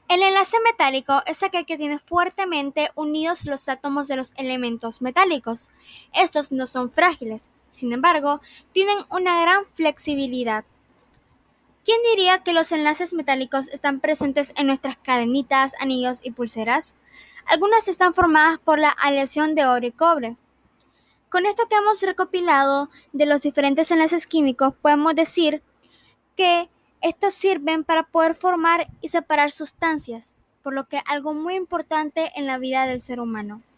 El enlace metálico es aquel que tiene fuertemente unidos los átomos de los elementos metálicos. Estos no son frágiles, sin embargo, tienen una gran flexibilidad. ¿Quién diría que los enlaces metálicos están presentes en nuestras cadenitas, anillos y pulseras? Algunas están formadas por la aleación de oro y cobre. Con esto que hemos recopilado de los diferentes enlaces químicos, podemos decir que estos sirven para poder formar y separar sustancias, por lo que algo muy importante en la vida del ser humano.